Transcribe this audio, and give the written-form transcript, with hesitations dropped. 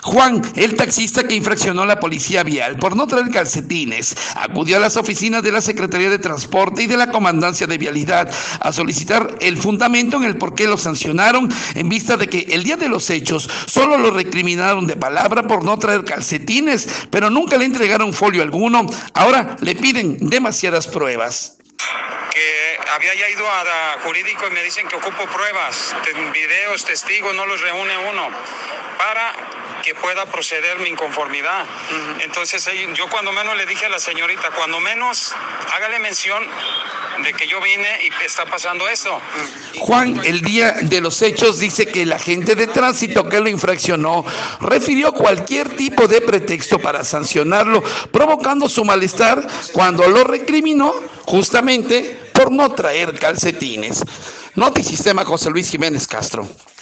Juan, el taxista que infraccionó a la policía vial por no traer calcetines, acudió a las oficinas de la Secretaría de Transporte y de la Comandancia de Vialidad a solicitar el fundamento en el por qué lo sancionaron, en vista de que el día de los hechos solo lo recriminaron de palabra por no traer calcetines, pero nunca le entregaron folio alguno. Ahora le piden demasiadas pruebas. Que había ya ido a jurídico y me dicen que ocupo pruebas, videos, testigos, no los reúne uno para que pueda proceder mi inconformidad. Entonces yo cuando menos le dije a la señorita, cuando menos hágale mención de que yo vine y está pasando esto. Juan, el día de los hechos, dice que el agente de tránsito que lo infraccionó refirió cualquier tipo de pretexto para sancionarlo, provocando su malestar cuando lo recriminó justamente por no traer calcetines. Notisistema, José Luis Jiménez Castro.